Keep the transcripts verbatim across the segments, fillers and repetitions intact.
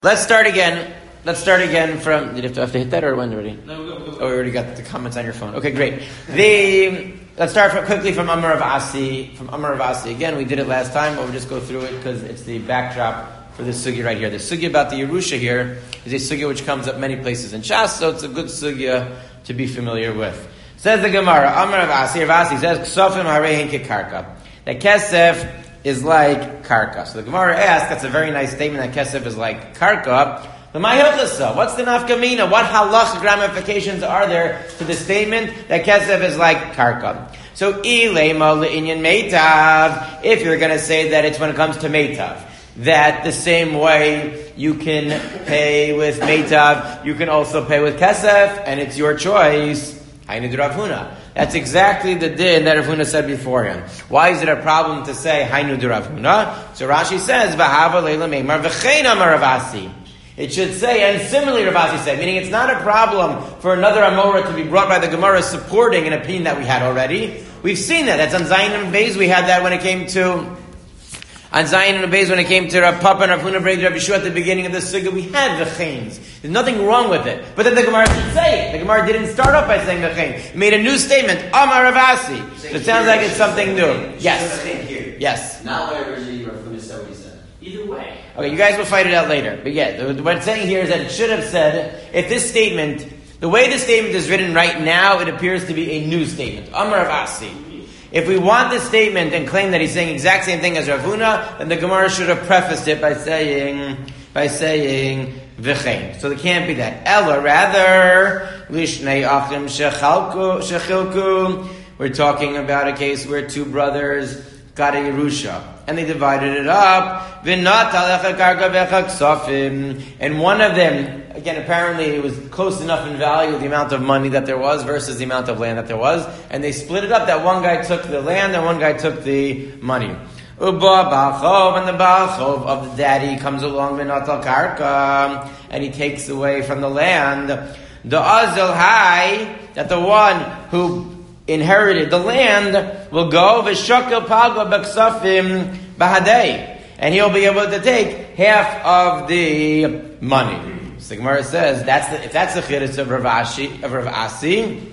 Let's start again. Let's start again from. Did you have to, have to hit that or when already? No, we'll go, we'll go. Oh, we already got the comments on your phone. Okay, great. The let's start from, quickly from Amar of Asi. From Amar of Asi. Again, we did it last time, but we'll just go through it because it's the backdrop for this sugya right here. The sugya about the Yerusha here is a sugya which comes up many places in Shas, so it's a good sugya to be familiar with. Says the Gemara, Amar of Asi. Rav Asi says, "Ksofim harein kekarka." That kesef is like karka. So the Gemara asks, that's a very nice statement that kesef is like karka. But my hilchasa, what's the nafkamina? What halachic ramifications are there to the statement that kesef is like karka? So ilema le'inyan meitav. If you're going to say that it's when it comes to meitav, that the same way you can pay with meitav, you can also pay with kesef, and it's your choice. Hainu Rav Huna. That's exactly the din that Rav Huna said beforehand. Why is it a problem to say Hainu Rav Huna? So Rashi says, V'hava leila meimar v'chein amar Rav Asi. It should say, and similarly Rav Asi said, meaning it's not a problem for another Amora to be brought by the Gemara supporting an opinion that we had already. We've seen that. That's on Zayin and Beis. We had that when it came to On Zayin and Beis, when it came to Rav Papa and Rav Huna Brei Rav Yeshua at the beginning of the sugya, we had v'cheins. There's nothing wrong with it. But then the Gemara didn't say it. The Gemara didn't start off by saying v'chein. It made a new statement, Amar Rav Asi. So it sounds like it's something new. Yes. Yes. Not what originally Rav Huna said what he said. Either way. Okay, you guys will fight it out later. But yeah, what it's saying here is that it should have said, if this statement, the way the statement is written right now, it appears to be a new statement. Amar Rav Asi. If we want this statement and claim that he's saying exact same thing as Rav Huna, then the Gemara should have prefaced it by saying, by saying, v'chein. So there can't be that. Ella, rather, lishnei achim shechilku. We're talking about a case where two brothers got a Yerusha, and they divided it up. V'nat alecha karka v'echa ksofim. And one of them, again, apparently it was close enough in value, the amount of money that there was versus the amount of land that there was, and they split it up that one guy took the land and one guy took the money. Uba Ba'achov, and the Ba'achov of the daddy comes along v'natal karka, and he takes away from the land. The Azil Hai, that the one who inherited the land will go v'shakil pagla b'ksafim b'hadei, and he'll be able to take half of the money. So the Gemara says that's the, if that's the chiddush of Rav Asi, of Rav Asi,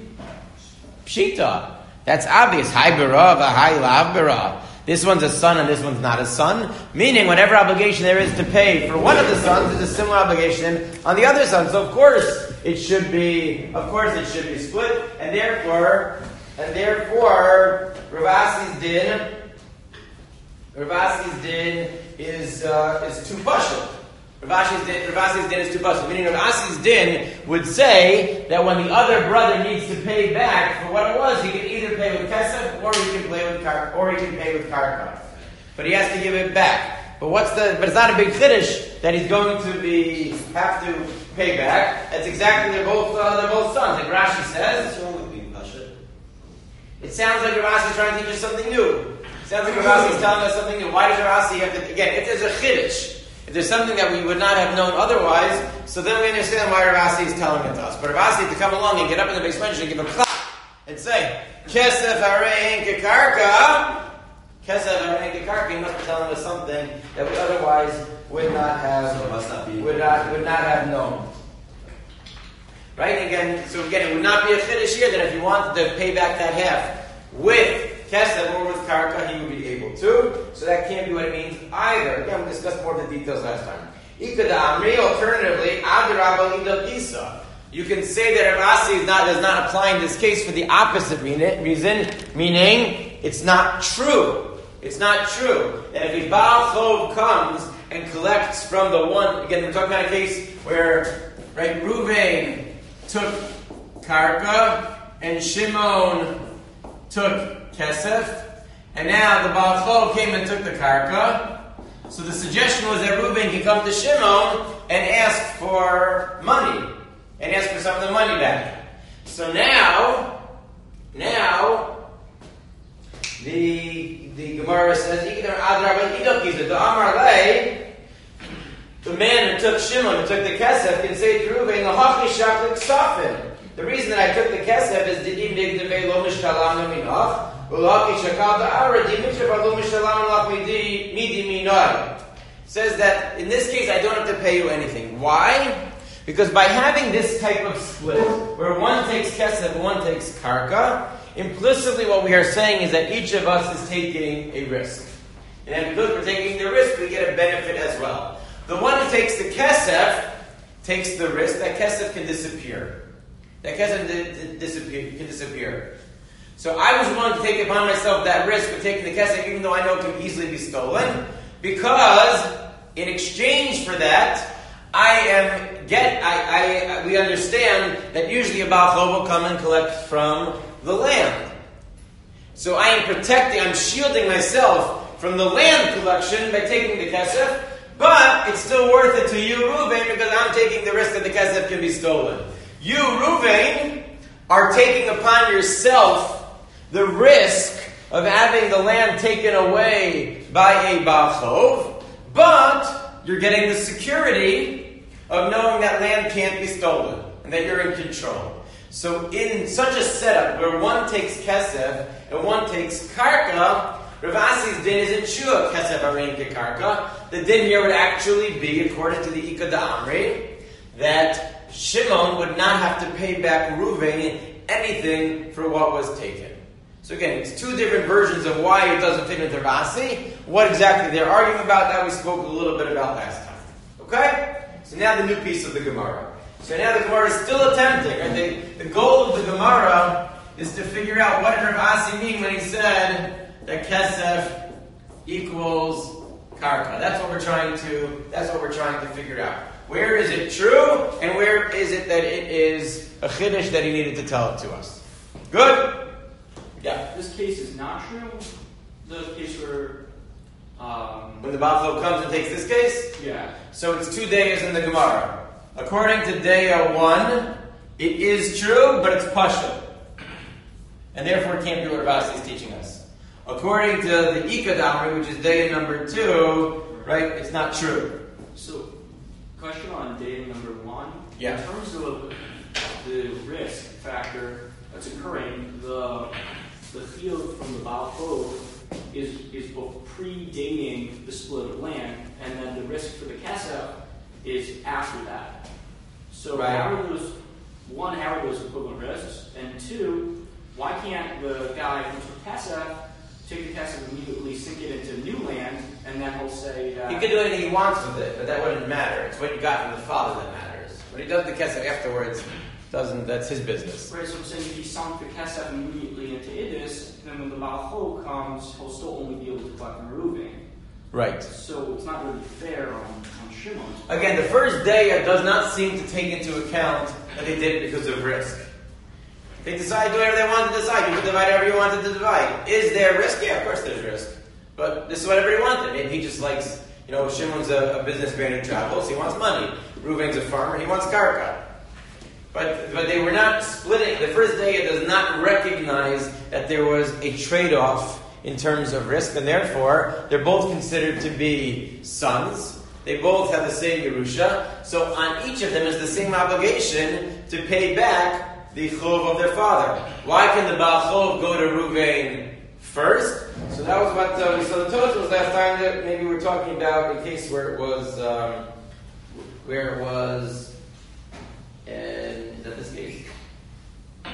pshita. That's obvious. Hai b'ra v'hai lav b'ra. This one's a son and this one's not a son. Meaning, whatever obligation there is to pay for one of the sons is a similar obligation on the other son. So of course it should be, of course it should be split, and therefore, and therefore, Rav Asi's din, Rav Asi's din is uh, is too pashut. Rav Asi's din, Rav Asi's din is too pashut. Meaning, Rav Asi's din would say that when the other brother needs to pay back for what it was, he can either pay with kesef or he can pay with kar, or he can pay with karka. But he has to give it back. But what's the? But it's not a big chiddush that he's going to be have to pay back. That's exactly they're both uh, they're both sons. Like Rashi says. What's wrong with being pashut? It sounds like Rav Asi is trying to teach us something new. It sounds like Rav Asi is telling us something new. Why does Rav Asi have to, again, if there's a chiddush, if there's something that we would not have known otherwise, so then we understand why Rav Asi is telling it to us. But Rav Asi had to come along and get up in the base bench and give a clap and say, Kesef harein kekarka, Kesef harein kekarka, he must be telling us something that we otherwise would not have, So it must not be. would not, would not have known. Right? Again, so again, it would not be a chiddush here that if you wanted to pay back that half with kesef or with karka, he would be able to. So that can't be what it means either. Again, we discussed more of the details last time. Ikada amri, alternatively, adrabah ida pisa. You can say that Rav Asi is not, does not apply in this case for the opposite reason, meaning it's not true. It's not true that if a Baal Chov comes and collects from the one, again, we're talking about a case where, right, Ruvain took karka, and Shimon took kesef, and now the Baal Chov came and took the karka. So the suggestion was that Reuben can come to Shimon and ask for money, and ask for some of the money back. So now, now, the the Gemara says, the Amar Lei, the man who took Shimon, who took the kesef, can say to Reuben, the reason that I took the kesef is didim digdevei lo mishkalam minach, ulaki shakal da'ara dimitra lo mishkalam lach midi minoi. says that in this case I don't have to pay you anything. Why? Because by having this type of split, where one takes kesef and one takes karka, implicitly what we are saying is that each of us is taking a risk. And then because we're taking the risk, we get a benefit as well. The one who takes the kesef takes the risk. That kesef can disappear. That kesef di- di- disappear, can disappear. So I was willing to take upon myself that risk of taking the kesef, even though I know it can easily be stolen, because in exchange for that, I am get. I, I we understand that usually a Baal Chov will come and collect from the land. So I am protecting. I'm shielding myself from the land collection by taking the kesef, but it's still worth it to you, Reuven, because I'm taking the risk that the kesef can be stolen. You, Reuven, are taking upon yourself the risk of having the land taken away by a Baal Chov, but you're getting the security of knowing that land can't be stolen and that you're in control. So in such a setup where one takes kesef and one takes karka, Rav Asi's din isn't shua kesef arein kekarka. The din here would actually be, according to the Ika Da'amri, that Shimon would not have to pay back Reuven anything for what was taken. So again, it's two different versions of why it doesn't fit into Rav Asi. What exactly they're arguing about, that we spoke a little bit about last time. Okay? So now the new piece of the Gemara. So now the Gemara is still attempting, and the, the goal of the Gemara is to figure out what did Rav Asi mean when he said that kesef equals karka. That's what we're trying to. That's what we're trying to figure out. Where is it true, and where is it that it is a chiddush that he needed to tell it to us? Good. Yeah. This case is not true. The case where um, when the Baal Chov comes and takes this case. Yeah. So it's two days in the Gemara. According to Daya one, it is true, but it's Pasha. And therefore it can't be what Rav Asi is teaching us. According to the Ika Da'amri, which is Daya number two, right, it's not true. So, question on data number one. Yeah. In terms of the risk factor that's occurring, the the field from the Baal Chov is is both predating the split of land, and then the risk for the kesef is after that. So Right. how are those, one, how are those equivalent risks? And two, why can't the guy who's for kesef take the kesef immediately, sink it into new land, and then he'll say that... He could do anything he wants with it, but that wouldn't matter. It's what you got from the father that matters. What he does the kesef afterwards, doesn't. That's his business. Right, so I'm saying if he sunk the kesef immediately into Idis, then when the Baal Chov comes, he'll still only be able to collect Meruving. Right. So it's not really fair on, on Shimon. Again, the first day does not seem to take into account that they did it because of risk. They decided to do whatever they wanted to decide. You could divide however you wanted to divide. Is there risk? Yeah, of course there's risk. But this is what everybody wanted. Maybe he just likes, you know, Shimon's a, a businessman who travels. He wants money. Reuven's a farmer. He wants karka. But but they were not splitting. The first day it does not recognize that there was a trade-off in terms of risk, and therefore they're both considered to be sons. They both have the same Yerusha. So on each of them is the same obligation to pay back the chov of their father. Why can the Baal Chov go to Reuven first? So that was what uh, we saw the Tosfos last time that maybe we were talking about a case where it was um, where it was in, is that this case? Oh,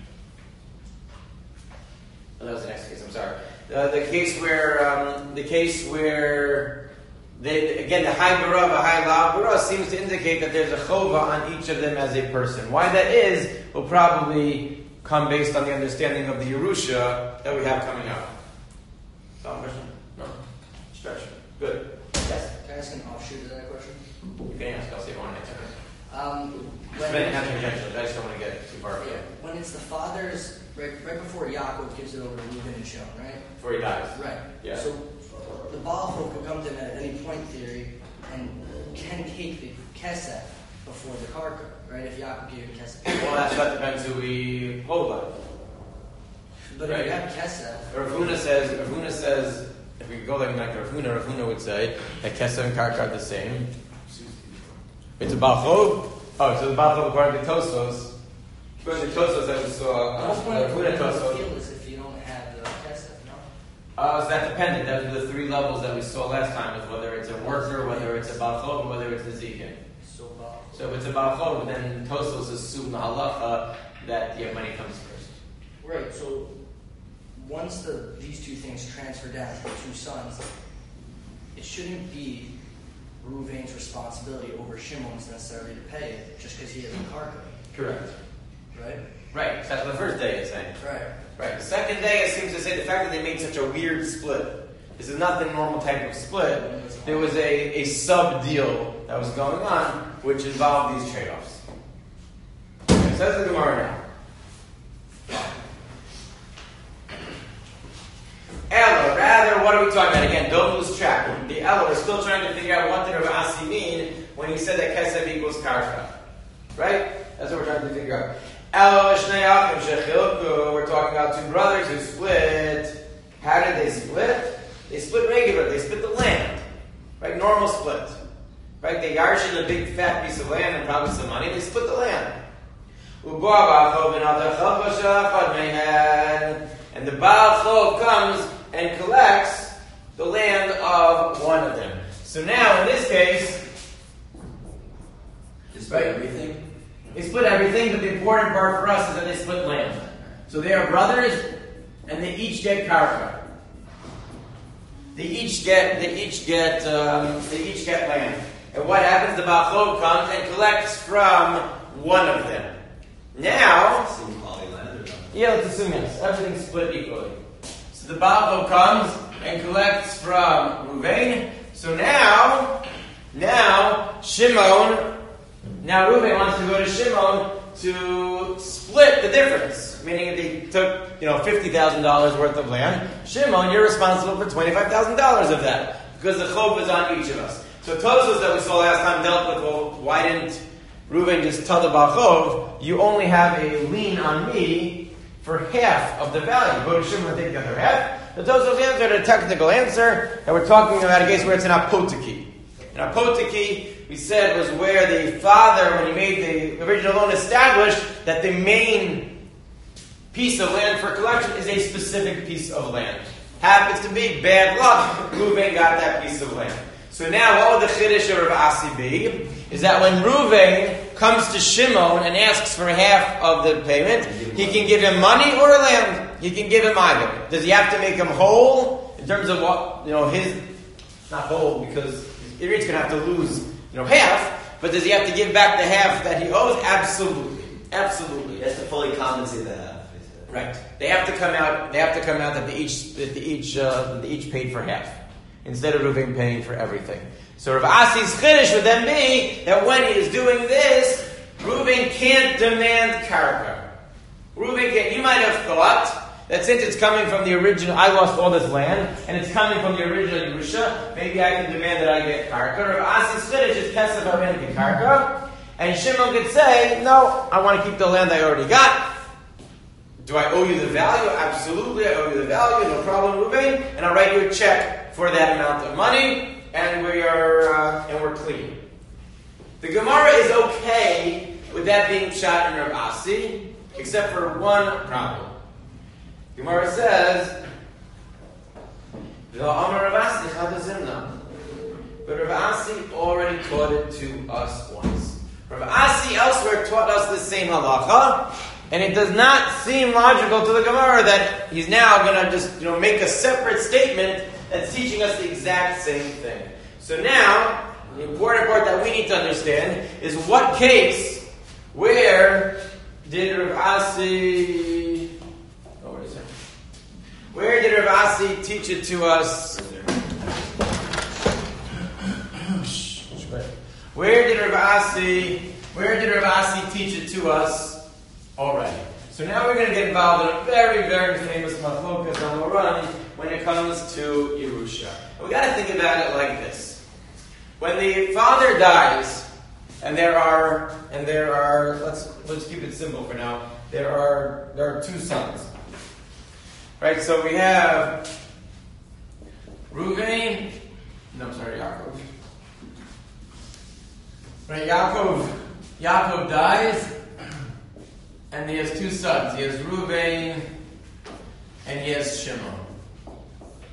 that was the next case, I'm sorry. Uh, the case where um, the case where they, again, the high bara, the high lav bara seems to indicate that there's a chova on each of them as a person. Why that is will probably come based on the understanding of the Yerusha that we have coming up. Some question? No? Stretch. Good. Yes? Can I ask an offshoot of that question? You can ask. I'll see if I want to answer. Um, It's been having intentions. I just don't want to get too far. yeah, when it's the father's, right, right before Yaakov gives it over to Reuben and Shimon, right? Before he dies. Right. Yeah. So the Baal Chov could come to him at any point theory and can take the kesef before the karka, right? If Yaakov gave him kesef. Well, that's, that depends who we hold on. But right. if you have kesef, Rav Huna says, Rav Huna says, if we go like Rav Huna, Rav Huna would say that Kesef and Karka are the same. It's a Baal Chov. Oh, so the Baal Chov according to Tosfos. According to Tosfos that we saw, the whole uh, point Rav of Huna the Tosfos. field is if you don't have the kesef, no? Uh, so that depended. Those were the three levels that we saw last time, is whether it's a worker, whether it's a balchov, and whether it's a zikin. So about. So if it's a balchov, then Tosfos assume the halacha that yeah, money comes first. Right. So once the these two things transfer down to the two sons, it shouldn't be Reuven's responsibility over Shimon's necessarily to pay it, just because he has a karka. Correct. Right. Right. That's what the first day is saying. Right. Right. The second day, it seems to say the fact that they made such a weird split. This is not the normal type of split. There was a, a sub deal that was going on, which involved these trade-offs. Okay, says the Gemara now. Ella, rather, what are we talking about? Again, don't lose track. The Ella, we're still trying to figure out what did Rav Asi mean when he said that Kesef equals Karka. Right? That's what we're trying to figure out. Ella, Shnei Achim, Shechilku, we're talking about two brothers who split. How did they split? They split regular. They split the land. Right? Normal split. Right? They yarshin a big fat piece of land and probably some money. They split the land. And the Baal Chov comes and collects the land of one of them. So now, in this case, They split everything? they split everything, but the important part for us is that they split land. So they are brothers, and they each get karka. They each get, they each get, um, they each get land. And what happens? The Baal Chov comes and collects from one of them. Now, Same quality land or not? yeah, let's assume yes. Everything's split equally. So the Baal Chov comes and collects from Reuven. So now, now Shimon, now Reuven wants to go to Shimon to split the difference. Meaning, if they took, you know, fifty thousand dollars worth of land, Shimon, you're responsible for twenty-five thousand dollars of that because the chov is on each of us. So Tosfos that we saw last time dealt with, well, why didn't Reuven just tell the Baal Chov, you only have a lien on me for half of the value. Go to Shimon and take the other half. The Tosfos answered a technical answer, and we're talking about a case where it's an apotiki. An apotiki, we said, was where the father, when he made the original loan, established that the main piece of land for collection is a specific piece of land. Happens to be bad luck, Reuven got that piece of land. So now, what would the chiddush of Rav Asi be? Is that when Reuven comes to Shimon and asks for half of the payment, he can give him money or land. He can give him either. Does he have to make him whole in terms of what, you know, his, not whole because he's going to have to lose, you know, half, but does he have to give back the half that he owes? Absolutely. Absolutely. He has to fully compensate the half. Right. They have to come out, they have to come out that they each, that they each, uh, they each paid for half. Instead of Reuven paying for everything. So Rav Asi's chiddush would then be that when he is doing this, Reuven can't demand karka. Reuven can't. You might have thought that since it's coming from the original, I lost all this land, and it's coming from the original Yerusha, maybe I can demand that I get karka. Rav Asi's chiddush is kesef aven karka, and Shimon could say, no, I want to keep the land I already got. Do I owe you the value? Absolutely, I owe you the value, no problem, Reuven, and I'll write you a check for that amount of money, and we are uh, and we're clean. The Gemara is okay with that being shot in Rav Asi, except for one problem. Gemara says, "V'amar Rav Asi chadazimna," but Rav Asi already taught it to us once. Rav Asi elsewhere taught us the same halacha. And it does not seem logical to the Gemara that he's now going to just, you know, make a separate statement that's teaching us the exact same thing. So now, the important part that we need to understand is what case, where did Rav Asi, oh, where is it? Where did Rav Asi teach it to us? Where did Rav Asi, where did Rav Asi teach it to us? Already. So now we're going to get involved in a very, very famous machlokas on the run when it comes to Yerusha. And we got to think about it like this: when the father dies, and there are, and there are, let's let's keep it simple for now. There are there are two sons, right? So we have Reuven. No, I'm sorry, Yaakov. Right, Yaakov. Yaakov dies. And he has two sons. He has Reuven and he has Shimon.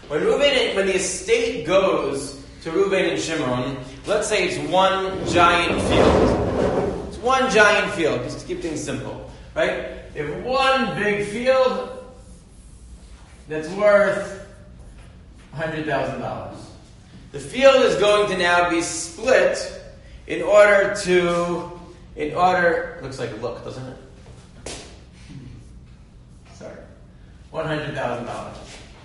When Reuven, when the estate goes to Reuven and Shimon, let's say it's one giant field. It's one giant field. Just to keep things simple, right? If one big field that's worth one hundred thousand dollars. The field is going to now be split in order to, in order, looks like a look, doesn't it? Sorry. one hundred thousand dollars.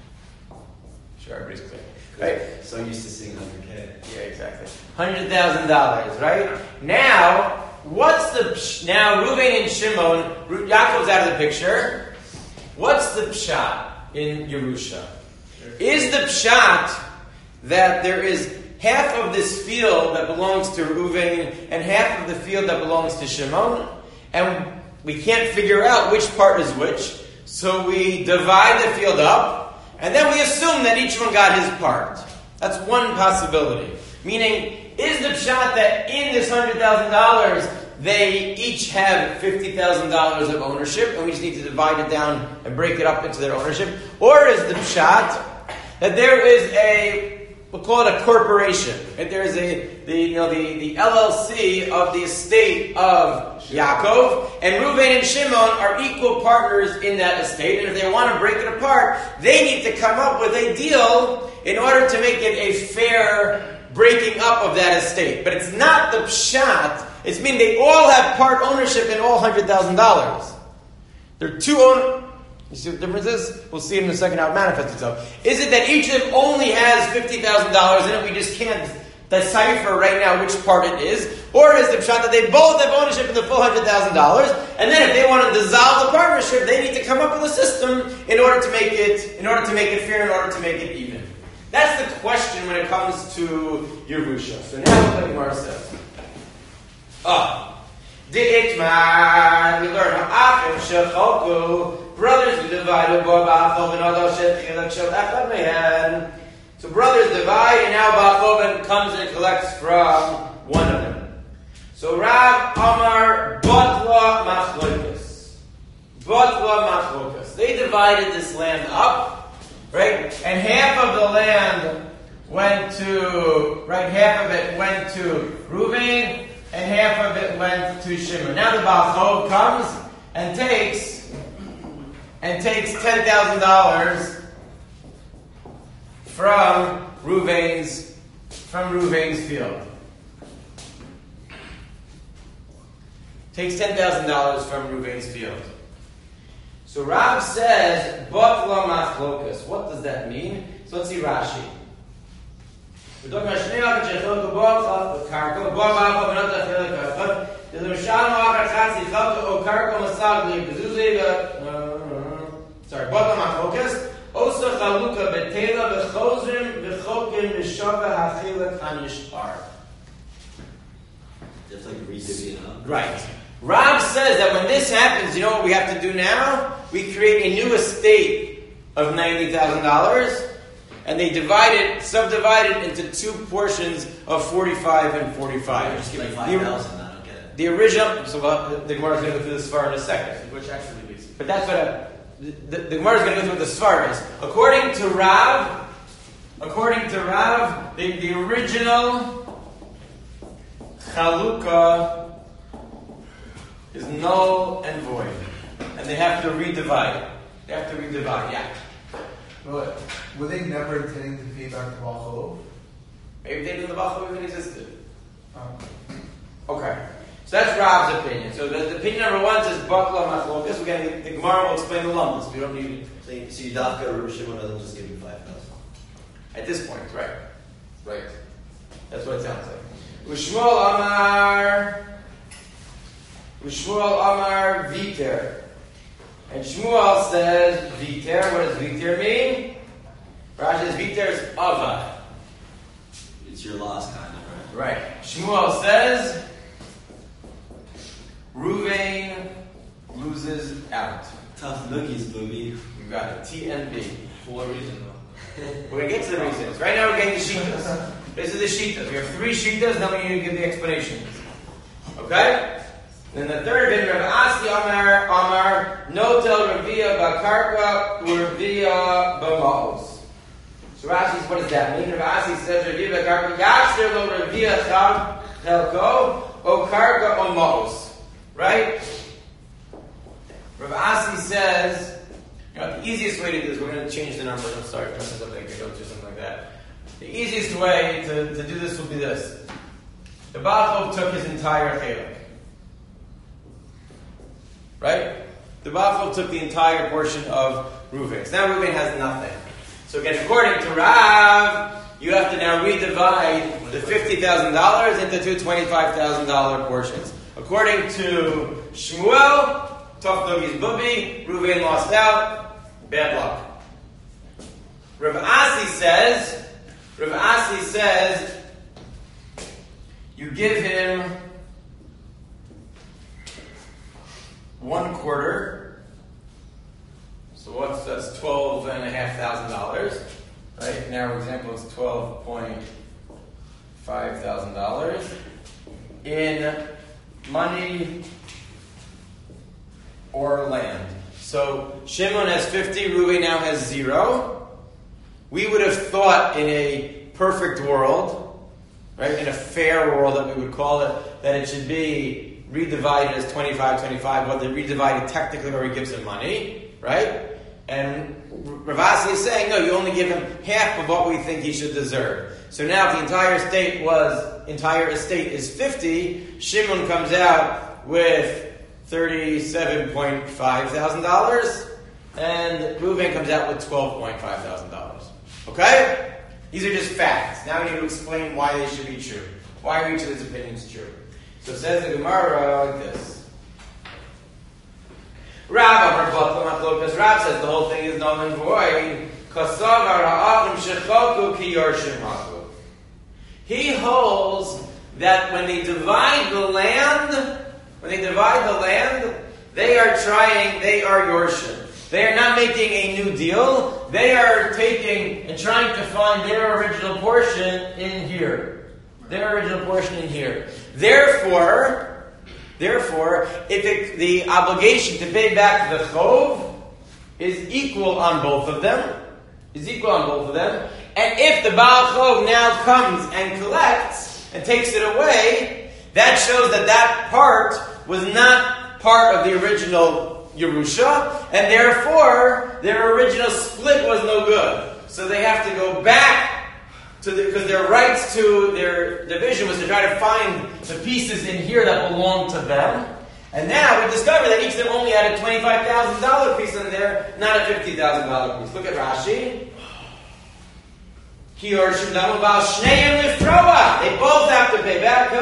Sure, everybody's clear. Right? So used to seeing one hundred K. Yeah, exactly. one hundred thousand dollars, right? Now, what's the, psh- now Reuven and Shimon, Ru- Yaakov's out of the picture. What's the pshat in Yerusha? Is the pshat that there is half of this field that belongs to Reuven and half of the field that belongs to Shimon, and we can't figure out which part is which, so we divide the field up, and then we assume that each one got his part. That's one possibility. Meaning, is the pshat that in this one hundred thousand dollars, they each have fifty thousand dollars of ownership, and we just need to divide it down and break it up into their ownership? Or is the pshat that there is a, we'll call it a corporation, right? There is a, the, you know, the, the L L C of the estate of Yaakov, and Reuven and Shimon are equal partners in that estate, and if they want to break it apart, they need to come up with a deal in order to make it a fair breaking up of that estate. But it's not the pshat. It's mean they all have part ownership in all one hundred thousand dollars. They're two own. You see what the difference is? We'll see it in a second how it manifests itself. Is it that each of them only has fifty thousand dollars in it? We just can't decipher right now which part it is. Or is the pshat that they both have ownership in the full one hundred thousand dollars? And then if they want to dissolve the partnership, they need to come up with a system in order to make it, in order to make it fair, in order to make it even. That's the question when it comes to Yerusha. So now what the Gemara says. Ah, Di'itman, we learn Ha'achim Shechalku, brothers who divide, so brothers divide, and now Ba'choven comes and collects from one of them. So Rav Amar Batla Machlokas. Batla Machlokas. They divided this land up. Right? And half of the land went to, right, half of it went to Reuven, and half of it went to Shimon. Now the Baal Chov comes and takes, and takes ten thousand dollars from Reuven's, from Reuven's field. Takes ten thousand dollars from Reuven's field. So Rav says, Batla Machlokas. What does that mean? So let's see Rashi. We're talking about Shnei Achim Shechalku Ba'achov Karka Ba'achov Another Chelik Achov. There's no Shalom Achar Chatzi Chalka O Karka Masagli Bezuzei. Sorry, Batla Machlokas. Osa Chaluka Betela Bechozrim Bechokim B'Shava Hachilak Hanishpar. Just like redivvying up. Right. Rav says that when this happens, you know what we have to do now? We create a new estate of ninety thousand dollars, and they divide it, subdivide it into two portions of forty-five and forty-five. Just give me five thousand. I don't get it. The original, so uh, the Gemara is going to go through the Svar in a second. Which actually leads. But that's what a, the, the Gemara is going to go through what the Svar is. According to Rav, according to Rav, the, the original Chalukah is null and void. And they have to redivide. They have to redivide, yeah. But were they never intending to pay back to Baal Maybe they didn't the Baal Chov even existed. Chov? Okay. So that's Rav's opinion. So the, the opinion number one says Batla Machlokas. We're going to the Gemara will explain the lumps. We don't need it. So you dafka Rav Shimon doesn't just give you five thousand. At this point, right. Right. That's what it sounds like. Ushmuel Amar Ushmuel Amar Viter. And Shmuel says Viter. What does Viter mean? Rashi says Viter is Ava. It's your loss, kind of, right? Right. Shmuel says Reuven loses out. Tough nookies, booby. You got it. T N B. For a reason, though. We're going to get to the reasons. Right now we're getting the Shitas. This is the Shitas. We have three Shitas, now we need to give the explanations. Okay? Then the third bit, Rav Asi Amar, Amar, Notel Ravia Bakarka, Ravia Bamaos. So Rashi, what does that mean? Rashi says, Reviva karka yashter lo revia chav chelko o karka o mos. Right? Rav Asi says, you know, the easiest way to do this, we're going to change the number. I'm sorry, press something, or something like that. The easiest way to, to do this will be this. The Baal Chov took his entire chelik. Right? The Baal Chov took the entire portion of Reuven. Now Reuven has nothing. So again, according to Rav, you have to now redivide the fifty thousand dollars into two twenty-five thousand dollars portions. According to Shmuel, Tough Doggy's Bubi, Reuven lost out, bad luck. Rav Asi says, Rav Asi says, you give him one quarter. So what's that's twelve and a half thousand dollars, right? In our example, it's twelve point five thousand dollars in money or land. So Shimon has fifty, Reuven now has zero. We would have thought in a perfect world, right, in a fair world that we would call it, that it should be redivided as twenty-five, twenty-five, but they redivided technically where he gives him money, right? And Rav Asi is saying, no, you only give him half of what we think he should deserve. So now if the entire estate was, entire estate is fifty, Shimon comes out with thirty-seven point five thousand dollars, and Reuven comes out with twelve point five thousand dollars. Okay? These are just facts. Now we need to explain why they should be true. Why are each of these opinions true? So it says the Gemara like this. Rav Rav says the whole thing is null and void. He holds that when they divide the land, when they divide the land, they are trying, they are yorshim. They are not making a new deal. They are taking and trying to find their original portion in here. Their original portion in here. Therefore, Therefore, if it, the obligation to pay back the chov is equal on both of them, is equal on both of them, and if the Baal Chov now comes and collects and takes it away, that shows that that part was not part of the original Yerusha, and therefore their original split was no good. So they have to go back to the, because their rights to their division was to try to find the pieces in here that belong to them. And now we discover that each of them only had a twenty-five thousand dollars piece in there, not a fifty thousand dollars piece. Look at Rashi. They both have to pay back.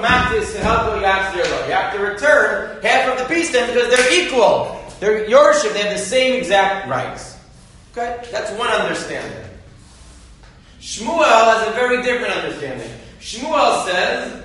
You have to return half of the piece to them because they're equal. They're yorshim. They have the same exact rights. Okay? That's one understanding. Shmuel has a very different understanding. Shmuel says,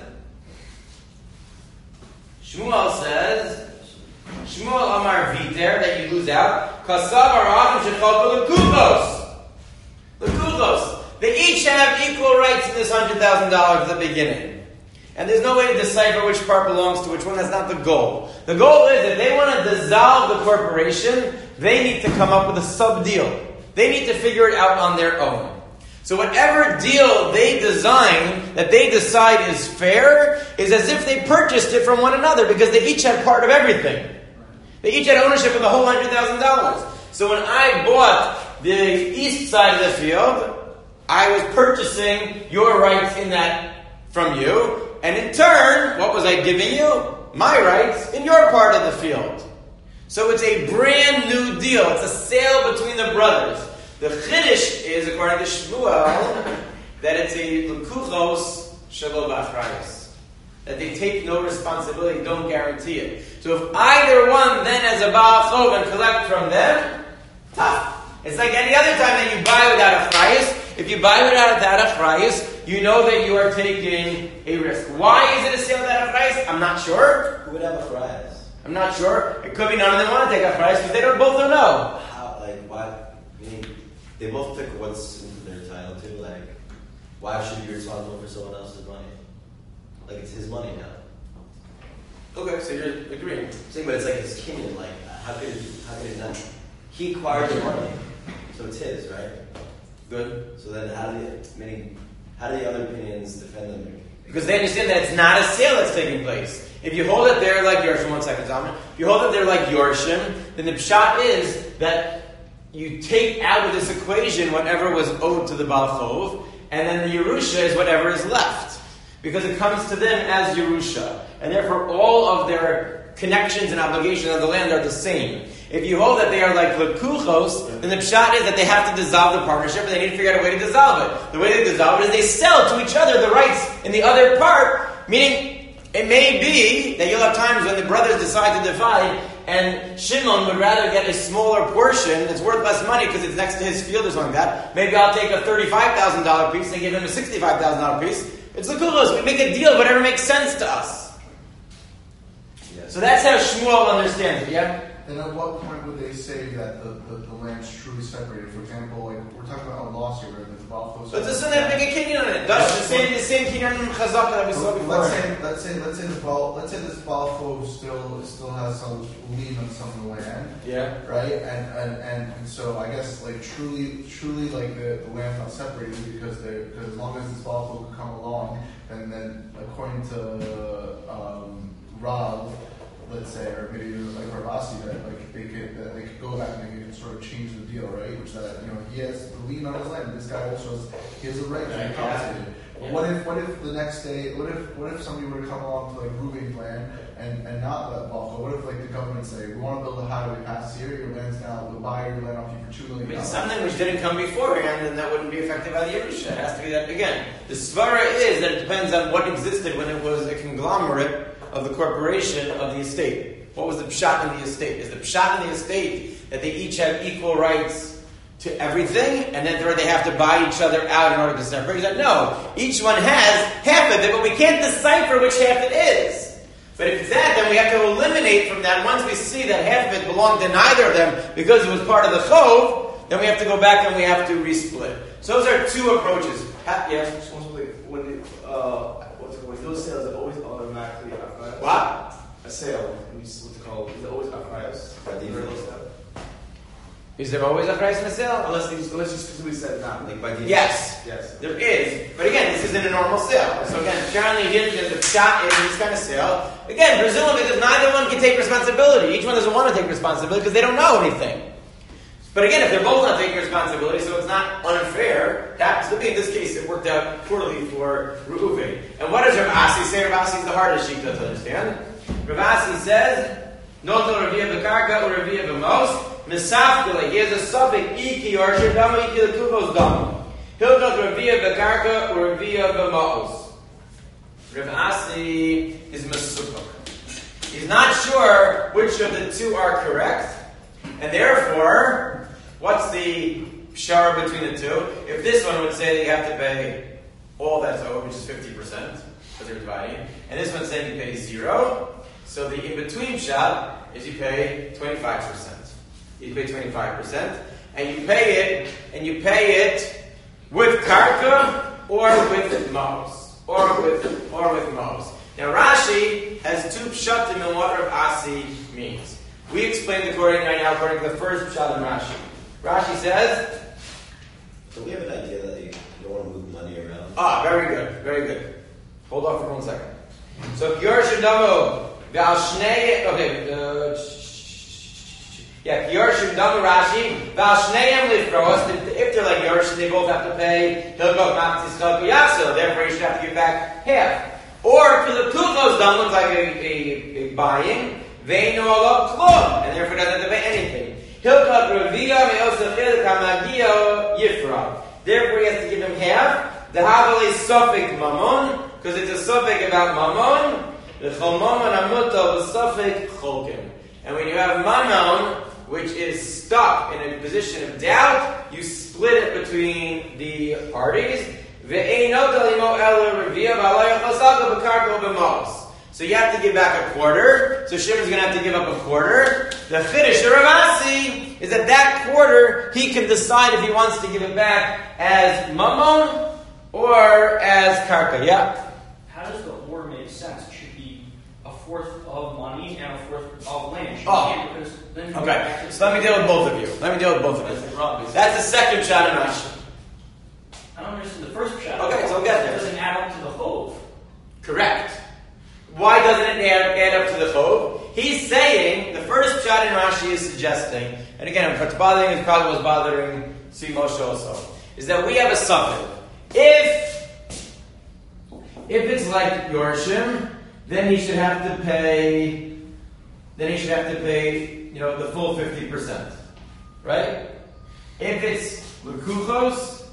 Shmuel says, Shmuel Amar Viter, that you lose out, Kasav Arachim Shechalko Lekuchos. Lekuchos. They each have equal rights in this one hundred thousand dollars at the beginning. And there's no way to decipher which part belongs to which one. That's not the goal. The goal is if they want to dissolve the corporation, they need to come up with a sub-deal. They need to figure it out on their own. So whatever deal they design that they decide is fair is as if they purchased it from one another because they each had part of everything. They each had ownership of the whole one hundred thousand dollars. So when I bought the east side of the field, I was purchasing your rights in that from you. And in turn, what was I giving you? My rights in your part of the field. So it's a brand new deal. It's a sale between the brothers. The chiddush is, according to Shmuel, that it's a lekuchos shelo b'achrayus. That they take no responsibility, don't guarantee it. So if either one then has a Baal Chov and collect from them, tough. It's like any other time that you buy without achrayus. If you buy without that achrayus, you know that you are taking a risk. Why is it a sale without achrayus? I'm not sure. Who would have achrayus? I'm not sure. It could be none of them want to take achrayus because they don't both don't know. How? Like why? I mean, they both took what's they're entitled to. Like, why should he be responsible for someone else's money? Like, it's his money now. Okay, so you're agreeing. See, but it's like his kinyan. Like, how could it, how could it not? He acquired the money, so it's his, right? Good. So then, how do the meaning? How do the other opinions defend them? Because they understand that it's not a sale that's taking place. If you hold it there like Yorshim, one second, Zalman. If you hold it there like Yorshim, then the pshat is that you take out of this equation whatever was owed to the Baal Chov, and then the Yerusha is whatever is left. Because it comes to them as Yerusha. And therefore all of their connections and obligations of the land are the same. If you hold that they are like Lekuchos, then the pshat is that they have to dissolve the partnership, and they need to figure out a way to dissolve it. The way they dissolve it is they sell to each other the rights in the other part, meaning it may be that you'll have times when the brothers decide to divide, and Shimon would rather get a smaller portion that's worth less money because it's next to his field or something like that. Maybe I'll take a thirty-five thousand dollars piece and give him a sixty-five thousand dollars piece. It's Lekuchos. We make a deal, whatever makes sense to us. Yes. So that's how Shmuel understands it, yeah? And at what point would they say that the, the, the land's truly separated? For example, like we're talking about a loss here, where the Baal Chov. But doesn't that make a kinyan on it? That's the same, the same kinyan in Chazaka that we saw before. Let's say, let's say, let's say the Baal, let's say this Baal Chov still still has some lien on some of the land, Yeah. right? And and, and and so I guess like truly, truly like the, the land's not separated because they because as long as this Baal Chov can come along, and then according to um, Rav, let's say, or maybe even like Ravasi, that like they could that they could go back and they could sort of change the deal, right? Which that you know he has the lien on his land. This guy also has he has a right to be compensated. But what if what if the next day what if what if somebody were to come along to like Ruben's land and, and not let Balco? What if like the government say we want to build a highway pass here, your land's now we'll buy your land off you for two million I mean, dollars. something which didn't come beforehand, and that wouldn't be affected by the Yerusha. It has to be that again. The svara is that it depends on what existed when it was a conglomerate of the corporation of the estate. What was the pshat in the estate? Is the pshat in the estate that they each have equal rights to everything, and then they have to buy each other out in order to separate? He said, no, each one has half of it, but we can't decipher which half it is. But if it's that, then we have to eliminate from that. Once we see that half of it belonged to neither of them because it was part of the chov, then we have to go back and we have to resplit. So those are two approaches. Ha- yeah. When it, uh, what's it, when those sales are always automatically achrayos. What? A sale, what's it called? Is it always achrayos? By default. Is there always a price in the sale? Unless they just, unless you specifically said not. Like by default. Yes. Yes. There is. But again, this isn't a normal sale. So again, apparently here the pshat is this kind of sale. Again, presumably because neither one can take responsibility. Each one doesn't want to take responsibility because they don't know anything. But again, if they're both not taking responsibility, so it's not unfair. It happens to be in this case it worked out poorly for Reuven. And what does Rav Asi say? Rav Asi is the hardest sheet to understand. Rav Asi says, Noto Raviyah B'karka or Raviyah B'mos. Misafkele, he has a suffix, Iki or Shadama Iki Lekuvos Dam. Hilchot Raviyah B'karka or Raviyah B'mos. Rav Asi is Mesupach. He's not sure which of the two are correct. And therefore, what's the shara between the two? If this one would say that you have to pay all that's owed, which is fifty percent, because they're dividing, and this one's saying you pay zero, so the in-between shot is you pay twenty-five percent. You pay twenty-five percent, and you pay it, and you pay it with karka or with mos, or with or with mos. Now Rashi has two pshatim in what Rav Asi means. We explained according right now according to the first pshat in Rashi. Rashi says, Do we have an idea that you don't want to move money around? ah, very good, very good. Hold on for one second. So Kiyor Shindamo, Val Shnei, okay, uh, yeah, Kiyor Shindamo Rashi, Val Shneim Lifros, if they're like Yorsh, they both have to pay, he'll go back to Skal Kiyatsil, therefore you should have to give back half. Or if the Kukos done looks like a, a, a buying, Veinu alav klum, and therefore doesn't have to pay anything. Hilkat Raviyah me'osachil kamagio yifra. Therefore he has to give him half. The havale suffik mamon, because it's a suffik about mamon. The chol mamon amuto the suffik cholkim. And when you have mamon, which is stuck in a position of doubt, you split it between the parties. Ve'einot alimo elu Raviyah v'alayach chasaka b'karko b'mos. So you have to give back a quarter. So Shimon's going to have to give up a quarter. The chiddush of Rav Asi is that that quarter he can decide if he wants to give it back as mamon or as karka. Yeah. How does the or make sense? It should be a fourth of money and a fourth of land. Should Oh. be, because then you go Okay. back to So let me deal with both of you. Let me deal with both of you. That's the second shot in Rashi. Why doesn't it add, add up to the chov? He's saying, the first shot in Rashi is suggesting, and again, what's bothering is probably what's bothering Sri Moshe also, is that we have a suffix. If, if it's like Yorshim, then he should have to pay, then he should have to pay, you know, the full fifty percent. Right? If it's Lekuchos,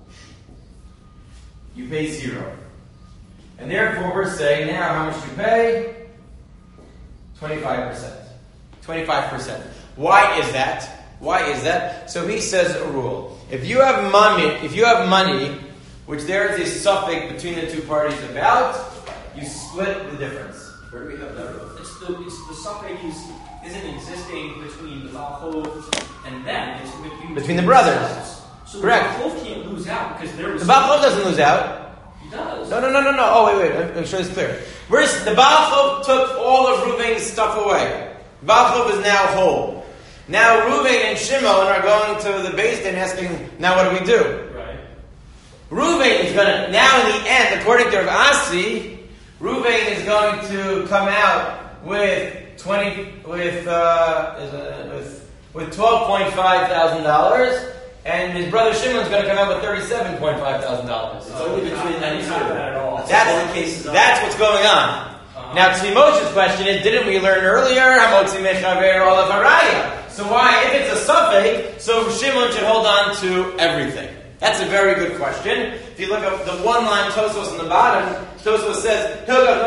you pay zero. And therefore we're saying now how much you pay? twenty-five percent. twenty-five percent. Why is that? Why is that? So he says a rule. If you have money, if you have money, which there is a suffix between the two parties about, you split the difference. Where do we have that rule? It's the it's the suffix is, isn't existing between the Balchov and them. It's between, Between the brothers. themselves. So Correct. the Balchov can't lose out because they're The Baal Chov doesn't lose out. He does. No, no, no, no, no. Oh, wait, wait. I'm, I'm sure it's clear. Where's the Baal Chov took all of Reuven's stuff away. Baal Chov is now whole. Now Reuven and Shimon are going to the Beis Din asking, now what do we do? Right. Reuven is going to, now in the end, according to Rav Asi, Reuven is going to come out with twenty, with, uh, is it, with, with twelve point five thousand dollars, and his brother Shimon's going to come out with thirty-seven point five thousand dollars. It's only between them It's two. not that at all. That's, That's, all the cases are. that's what's going on. Uh-huh. Now, Tzvi Moshe's question is, didn't we learn earlier, Hamotzi Mechaver Olav Haraya? So why, if it's a suffix, so Shimon should hold on to everything? That's a very good question. If you look at the one line Tosfos on the bottom, Tosfos says,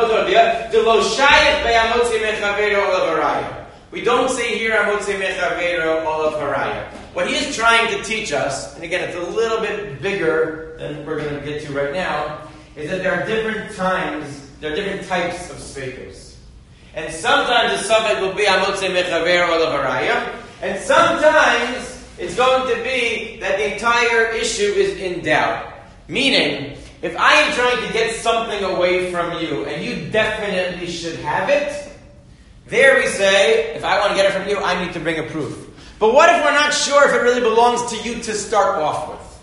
we don't say here Hamotzi Mechaver Olav Haraya. What he is trying to teach us, and again, it's a little bit bigger than we're going to get to right now, is that there are different times, there are different types of sveikus. And sometimes the suffix will be Hamotzi Mechaver Olav Haraya, and sometimes it's going to be that the entire issue is in doubt. Meaning, if I am trying to get something away from you, and you definitely should have it, there we say, if I want to get it from you, I need to bring a proof. But what if we're not sure if it really belongs to you to start off with?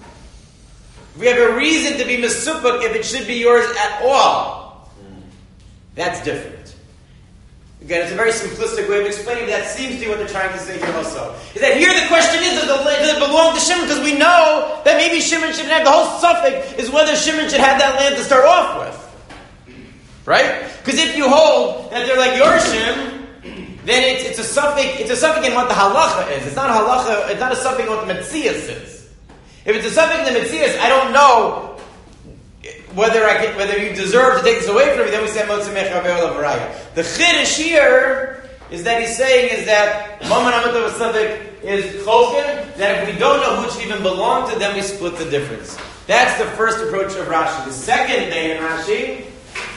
If we have a reason to be mesupuk if it should be yours at all, that's different. Again, it's a very simplistic way of explaining, but that seems to be what they're trying to say here also. Is that here the question is, does, the, does it belong to Shimon? Because we know that maybe Shimon shouldn't have, the whole suffix is whether Shimon should have that land to start off with. Right? Because if you hold that they're like Yorshim, then it's, it's a suffix, it's a suffix in what the halacha is. It's not a halacha, it's not a suffix in what the Metzias is. If it's a suffix in the Metzias, I don't know whether I can, whether you deserve to take this away from me, then we say Motzi Mechaver Olav Haraya. The chiddush here is that he's saying is that Maman Amat of a is Chokin, that if we don't know who it should even belong to, then we split the difference. That's the first approach of Rashi. The second day in Rashi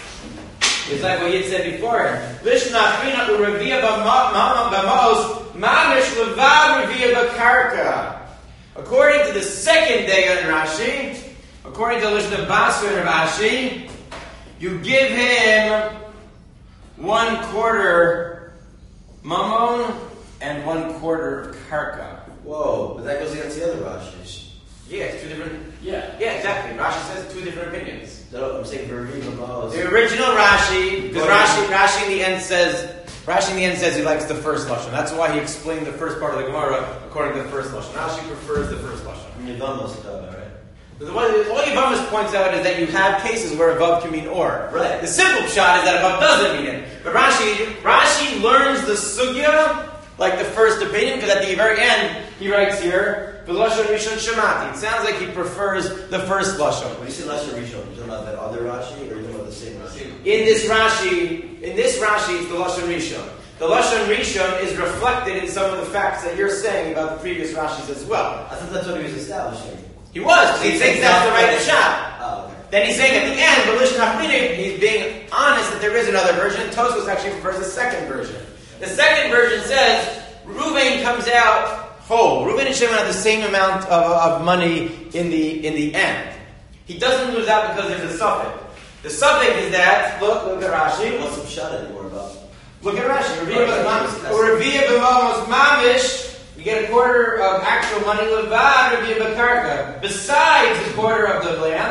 is like what you had said before. Lishna China Urevia B'Maos Mamish Levad Revia B'Karka. According to the second day in Rashi, according to Lishna Basra and Rashi, you give him one quarter Mammon and one quarter Karka. Whoa, but that goes against the other Rashi. Yeah, it's two different. Yeah. Yeah, exactly. Rashi says two different opinions. No, I'm saying for Riva Maos. The original Rashi, because What Rashi, Rashi in the end says, Rashi in the end says he likes the first lashon. That's why he explained the first part of the Gemara according to the first lashon. Rashi prefers the first lashon. Yevamos is about, right? But the one, all Yevamos points out is that you have cases where above can mean or. Right. The simple shot is that above doesn't mean it. But Rashi, Rashi learns the sugya like the first opinion, because at the very end he writes here, "V'lashon rishon shemati." It sounds like he prefers the first lashon. When you say Lashon Rishon, you're talking about that other Rashi, or you're talking about the same Rashi? In this Rashi, in this Rashi, it's the Lashon Rishon. The Lashon Rishon is reflected in some of the facts that you're saying about the previous Rashis as well. I thought that's what he was establishing. He was. He thinks that's the right shot. Oh, okay. Then he's saying at the end, Belish Nachminim, he's being honest that there is another version. Tosfos actually prefers the second version. The second version says Reuven comes out whole. Reuven and Shimon have the same amount of, of money in the in the end. He doesn't lose out because there's a suffix. The suffix is that, look, look at Rashi. What's some shot anymore about? Look at Rashi. Revia b'mamos mamish. You get a quarter of actual money levad revia b'karka. Besides the quarter of the land,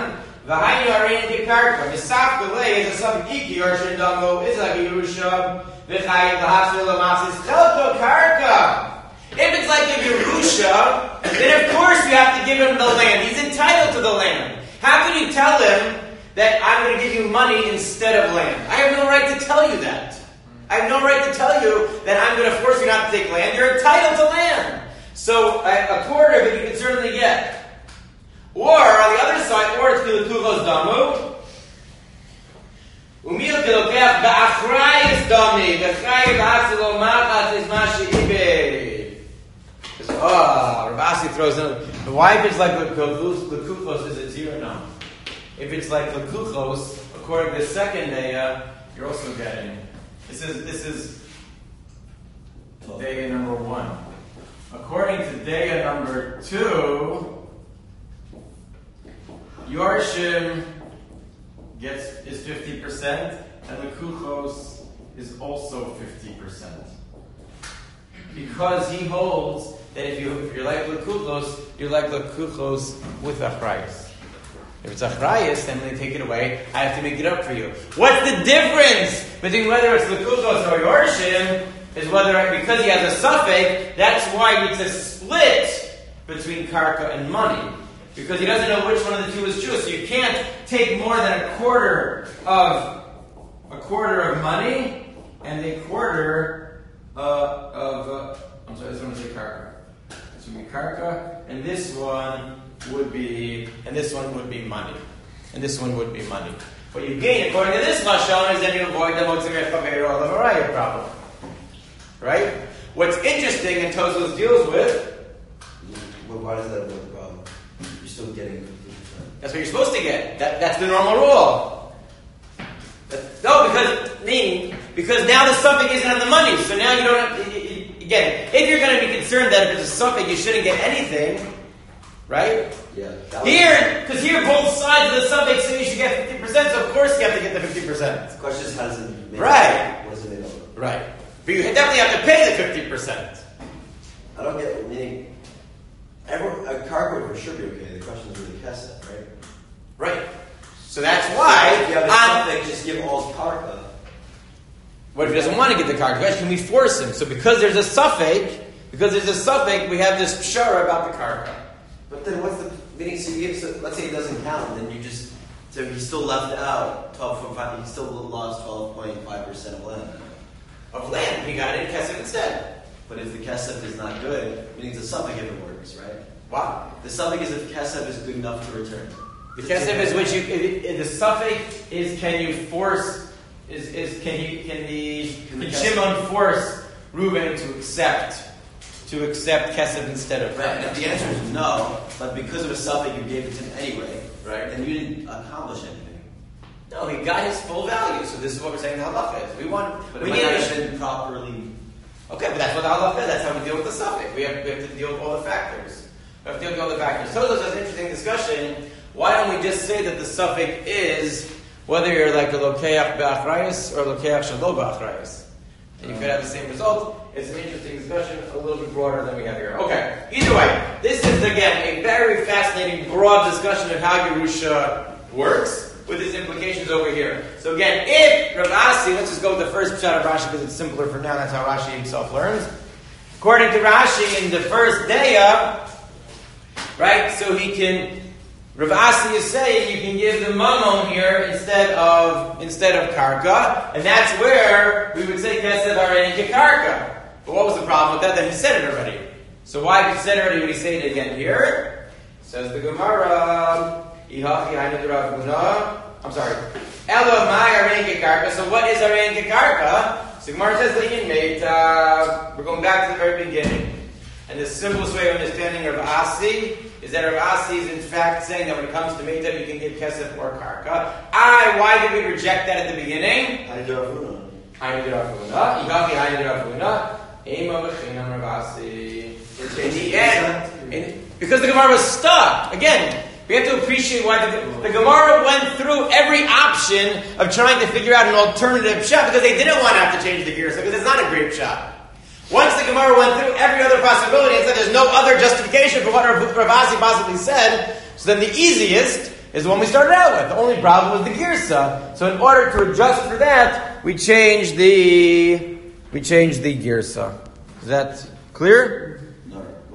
V'hainu arein kekarka. V'saf delay is a sub iki or shendamu is like Yerusha. V'chayiv l'hafsil l'masis chelko karka. If it's like a Yerusha, then of course you have to give him the land. He's entitled to the land. How can you tell him that I'm going to give you money instead of land? I have no right to tell you that. I have no right to tell you that I'm going to force you not to take land. You're entitled to land. So a, a quarter of it you can certainly get. Or on the other side, or it's Kilutuchos Damu. Umil Kilukef Ba'achrayis Dami. V'chayiv Hafsil Machas is Mashi Ibei. Oh, Rav Asi throws in. The wife is like Lekuchos, is it zero? No. If it's like Lekuchos, according to the second daya, you're also getting. This is this is daya number one. According to daya number two, Yorshim gets is fifty percent, and Lekuchos is also fifty percent. Because he holds that if, you, if you're like Lekuchos, you're like Lekuchos with Achrayis. If it's Achrayis, then when they take it away, I have to make it up for you. What's the difference between whether it's Lekuchos or Yorshim? Is whether, because he has a suffix, that's why it's a split between Karka and money. Because he doesn't know which one of the two is true. So you can't take more than a quarter of a quarter of money and a quarter uh, of uh, I'm sorry, this one is a Karka. This would be Karka, and this one would be, and this one would be money, and this one would be money. What you gain, according to this lashon, is then you avoid the motzimei chaver or the Mariah problem, right? What's interesting, and Tosfos deals with. But why does that avoid the problem? You're still getting fifty percent. That's what you're supposed to get. That, that's the normal rule. That's, no, because meaning because now the suffix isn't on the money, so now you don't have. You, you, Again, if you're going to be concerned that if it's a suffix, you shouldn't get anything, right? Yeah. Here, because here both sides of the suffix say you should get fifty percent, so of course you have to get the fifty percent. The question is, how does it make Right. What does it make of? Right. But you definitely have to pay the fifty percent. I don't get, meaning, everyone, a cargo would should be okay. The question is really kesef, right? Right. So that's why. If you have a um, suffix, just give all karka. What if he doesn't want to get the karka? Can we force him? So because there's a suffix, because there's a suffix, we have this pshara about the karka. But then what's the meaning? So you give, so let's say it doesn't count, then you just, so he still left out twelve point five, he still lost twelve point five percent of land. Of land, he got it in kesef instead. But if the kesef is not good, meaning the suffix even works, right? Wow. The suffix is if kesef is good enough to return. The kesef is which you, if, if the suffix is can you force, is, is can you, can the, Can can the Shimon force Reuben to accept, to accept kesef instead of Right, and if the answer is no, but because of a suffix you gave it to him anyway, Right. then you didn't accomplish anything. No, he got his full value. So this is what we're saying the halacha is. We want, But we it need might to not have been properly. Okay, but that's what the halacha is. That's how we deal with the suffix. We have, we have to deal with all the factors. We have to deal with all the factors. So this is an interesting discussion. Why don't we just say that the suffix is whether you're like a lokeach be'achrayis or a lokeach shelo be'achrayis? And you could have the same result. It's an interesting discussion, a little bit broader than we have here. Okay, either way, this is again a very fascinating, broad discussion of how Yerusha works with its implications over here. So again, if Rav Asi, let's just go with the first pshat of Rashi because it's simpler for now. That's how Rashi himself learns. According to Rashi, in the first daya, right? So he can. Rav Asi is saying you can give the mamon here instead of instead of karka, and that's where we would say kesef arein kekarka. But what was the problem with that? Then he said it already. So why if he said it already would he say it again here? Says the Gemara. I'm sorry. Elo my arein kekarka. So what is arein kekarka? So Gemara says that made. Uh, we're going back to the very beginning. And the simplest way of understanding Rav Asi is that Rav Asi is in fact saying that when it comes to Meitav, you can give Kesef or Karka. I, why did we reject that at the beginning? I did Rafuna. I did Rafuna. Igavi, I did Rafuna. Ema v'chinam Rav Asi. In the end, in, because the Gemara was stuck. Again, we have to appreciate why the, the Gemara went through every option of trying to figure out an alternative shot because they didn't want to have to change the gears because it's not a great shot. Once the Gemara went through every other possibility and said there's no other justification for what Rav Asi possibly said, so then the easiest is the one we started out with. The only problem was the girsa. So in order to adjust for that, we changed the we changed the girsa. Is that clear?